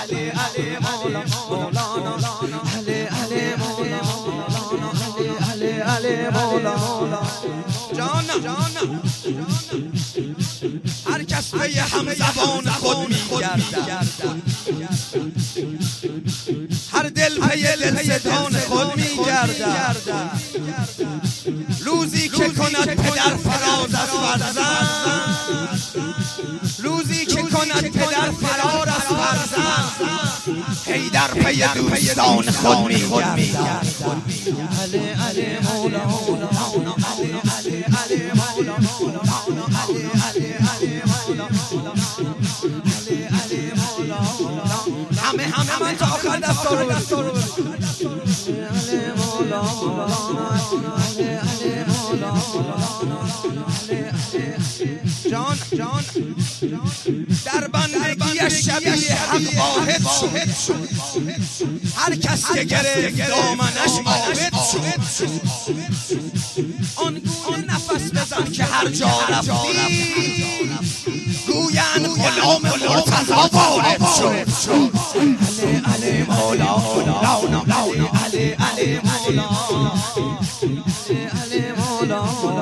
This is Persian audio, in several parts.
هر کس به همزبان خود میگردد، هر دل به دلستان خود میگردد. روزی که کند پدر فراز از فرزند، روزی که کند پدر فرار از فرزند، حیدر پی دوستان خود میگردد. همه من تا آخر دستار رو جان در بندگی شبیه حق واحد شد. هر کس که گرفت دامنش عابد شد. آنگونه نفس بزن که هر جا رفتی گویند غلام مرتضی وارد شد. علی مولا علی مولا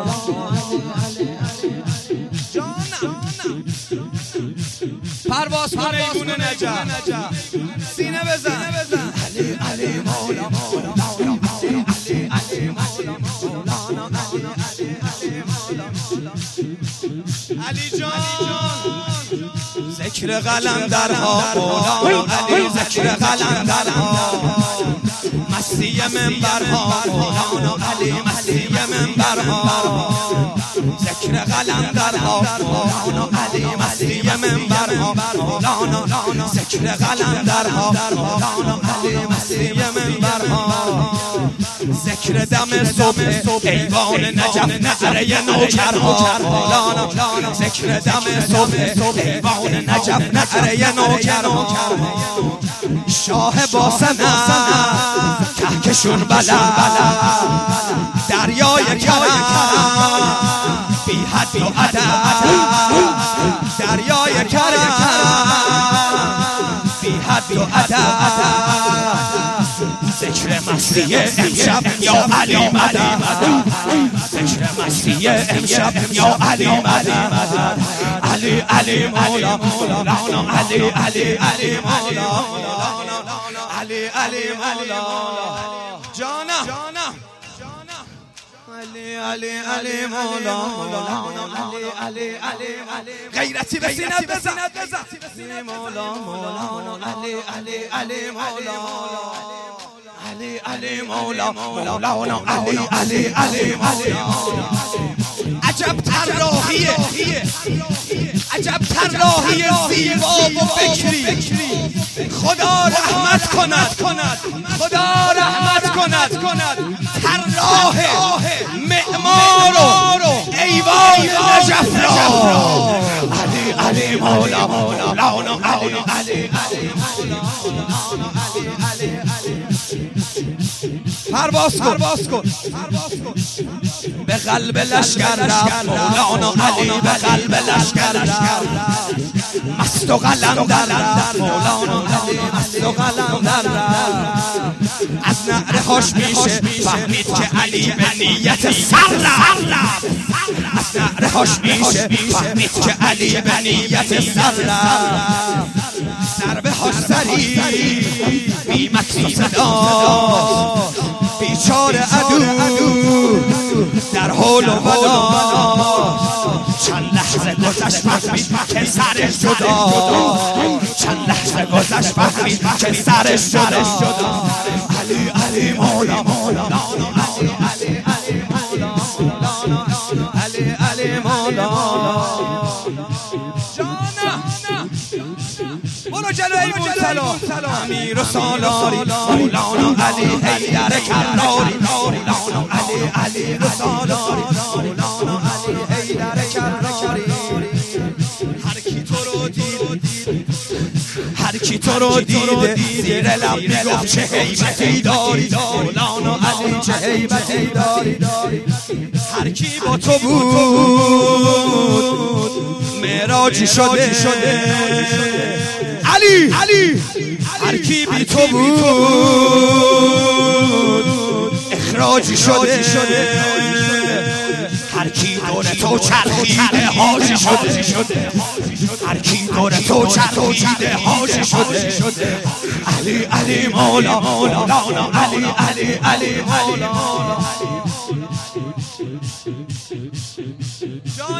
پرواز کن ایگون نجف، سینه بزن. علی مولا علی جان، ذکر قلندرها مولانا علی، ذکر قلندرها مستی منبرها مولانا علی، مستی منبرها ذکر قلندرها مولانا علی، مستی منبرها مولانا ذکر قلندرها مولانا علی، مستی منبرها ذکر دم صبح ایوان نجف نعره نوکرها مولانا ذکر دم صبح ایوان نجف نعره نوکرها. شاه باسن کهکشون بلند دریای کرم بی حد و عدد، دریای کرم بی حد و عدد. ذکر مستی امشب یا علی مدد، ذکر مستی امشب یا علی مدد. علی مولا علی مولا علی مولا جانا علی مولا غیرتی به سینت بزن. مولا علی مولا علی مولا علی مولا. عجب طراحیه، عجب طراحی زیبا و فکری. خدا رحمت کند، خدا رحمت کند. طراح معمار و ایوان نجف را علی مولا علی پرواز کن به قلب لشکر رفت مولانا علی، به قلب لشکر رفت مست و قلندر رفت مولانا علی، مست و قلندر رفت. از نعره هاش میشه فهمید که علی به نیت سر رفت. از نعره هاش میشه فهمید که علی به نیت سر رفت. ضربه هاش سری بی مکس و صدا، بیچاره عدو در حول و بلا. چند لحظه گذشت فهمید که سرش جدا، چند لحظه گذشت فهمید که سرش جدا. علی مولا علی مولا برو جلوی سلام امیر و سالاری مولانا علی حیدر کراری مولانا علی و سالاری مولانا علی حیدر کراری. هر کی تو رو دیده زیر لب میگفت چه هیبتی داری مولانا علی، چه هیبتی داری. هر کی با تو بود معراجی شده علی کی بی تو بود اخراجی شده، هر کی دور تو چرخیده حاجی شده، هر کی دور تو چرخیده حاجی شده. علی علی مولا مولانا علی علی علی مولا.